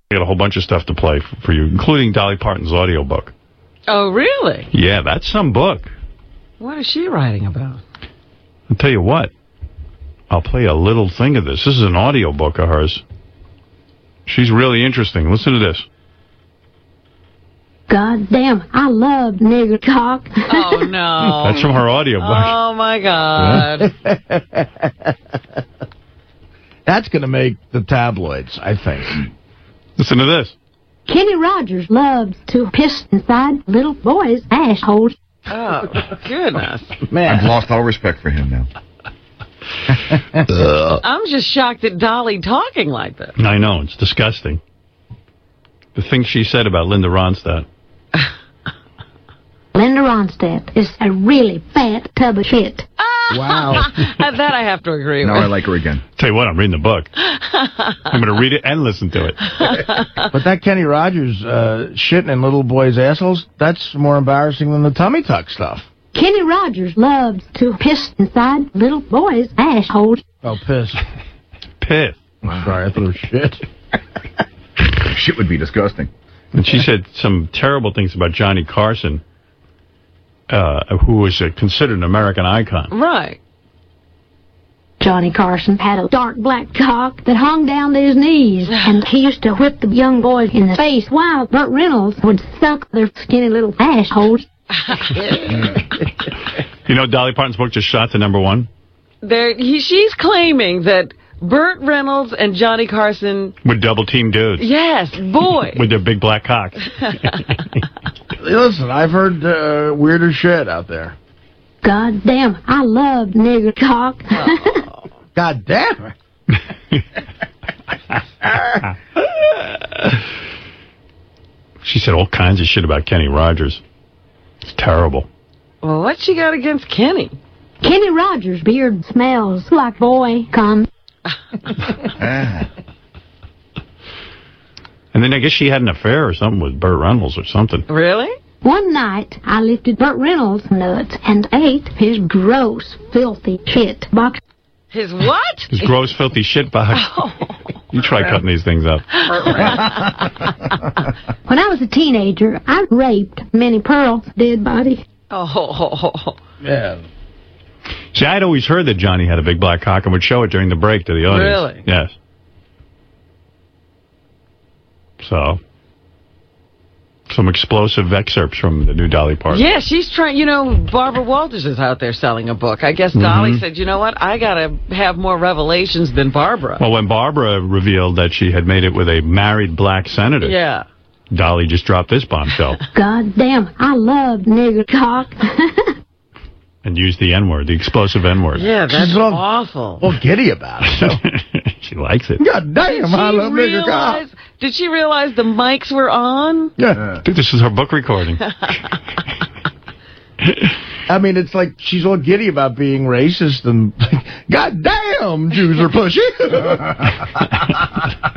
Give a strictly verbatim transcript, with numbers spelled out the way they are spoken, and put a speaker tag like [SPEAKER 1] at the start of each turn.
[SPEAKER 1] I got a whole bunch of stuff to play for, for you, including Dolly Parton's audiobook.
[SPEAKER 2] Oh, really?
[SPEAKER 1] Yeah, that's some book.
[SPEAKER 2] What is she writing about?
[SPEAKER 1] I'll tell you what. I'll play a little thing of this. This is an audiobook of hers. She's really interesting. Listen to this.
[SPEAKER 3] God damn, I love nigger cock.
[SPEAKER 2] Oh, no.
[SPEAKER 1] That's from her audiobook.
[SPEAKER 2] Oh, my God.
[SPEAKER 4] Yeah. That's going to make the tabloids, I think.
[SPEAKER 1] Listen to this.
[SPEAKER 3] Kenny Rogers loves to piss inside little boys' assholes.
[SPEAKER 2] Oh, goodness.
[SPEAKER 4] Man.
[SPEAKER 5] I've lost all respect for him now.
[SPEAKER 2] I'm just shocked at Dolly talking like that.
[SPEAKER 1] I know, it's disgusting. The thing she said about Linda Ronstadt.
[SPEAKER 3] Linda Ronstadt is a really fat tub of shit.
[SPEAKER 4] Wow.
[SPEAKER 2] That I have to agree
[SPEAKER 5] Now
[SPEAKER 2] with.
[SPEAKER 5] I like her again.
[SPEAKER 1] Tell you what, I'm reading the book. I'm going to read it and listen to it.
[SPEAKER 4] But that Kenny Rogers uh, shitting in little boys' assholes, that's more embarrassing than the tummy tuck stuff.
[SPEAKER 3] Kenny Rogers loves to piss inside little boys' assholes.
[SPEAKER 4] Oh, piss.
[SPEAKER 1] Piss.
[SPEAKER 4] I'm sorry, I thought it was shit.
[SPEAKER 5] Shit would be disgusting.
[SPEAKER 1] And she said some terrible things about Johnny Carson, uh, who was uh, considered an American icon.
[SPEAKER 2] Right.
[SPEAKER 3] Johnny Carson had a dark black cock that hung down to his knees, and he used to whip the young boys in the face while Burt Reynolds would suck their skinny little assholes.
[SPEAKER 1] You know, Dolly Parton's book just shot to number one.
[SPEAKER 2] There, he, she's claiming that Burt Reynolds and Johnny Carson...
[SPEAKER 1] With double-team dudes.
[SPEAKER 2] Yes, boy.
[SPEAKER 1] With their big black cocks.
[SPEAKER 4] Listen, I've heard uh, weirder shit out there.
[SPEAKER 3] God damn, I love nigger cock.
[SPEAKER 2] Oh.
[SPEAKER 4] God damn it.
[SPEAKER 1] She said all kinds of shit about Kenny Rogers. It's terrible.
[SPEAKER 2] Well, what's she got against Kenny?
[SPEAKER 3] Kenny Rogers' beard smells like boy cum.
[SPEAKER 5] Ah.
[SPEAKER 1] And then I guess she had an affair or something with Burt Reynolds or something.
[SPEAKER 2] Really?
[SPEAKER 3] One night, I lifted Burt Reynolds' nuts and ate his gross, filthy shit box.
[SPEAKER 2] His what?
[SPEAKER 1] His gross, filthy shit box.
[SPEAKER 2] Oh.
[SPEAKER 1] You try cutting these things up.
[SPEAKER 3] When I was a teenager, I raped Minnie Pearl's dead body.
[SPEAKER 2] Oh.
[SPEAKER 4] Yeah.
[SPEAKER 1] See, I'd always heard that Johnny had a big black cock and would show it during the break to the audience.
[SPEAKER 2] Really?
[SPEAKER 1] Yes. So, some explosive excerpts from the new Dolly Parton.
[SPEAKER 2] Yeah, she's trying, you know, Barbara Walters is out there selling a book. I guess Dolly mm-hmm. said, you know what, I got to have more revelations than Barbara.
[SPEAKER 1] Well, when Barbara revealed that she had made it with a married black senator,
[SPEAKER 2] yeah,
[SPEAKER 1] Dolly just dropped this bombshell.
[SPEAKER 3] God damn, I love nigger cock.
[SPEAKER 1] And used the N-word, the explosive N-word.
[SPEAKER 2] Yeah, that's
[SPEAKER 4] She's all,
[SPEAKER 2] awful.
[SPEAKER 4] Well, giddy about it. So.
[SPEAKER 1] She likes it.
[SPEAKER 4] God damn, I love nigger cock.
[SPEAKER 2] Did she realize the mics were on?
[SPEAKER 4] Yeah.
[SPEAKER 1] I think this is her book recording.
[SPEAKER 4] I mean, it's like she's all giddy about being racist and, God damn, Jews are pushy.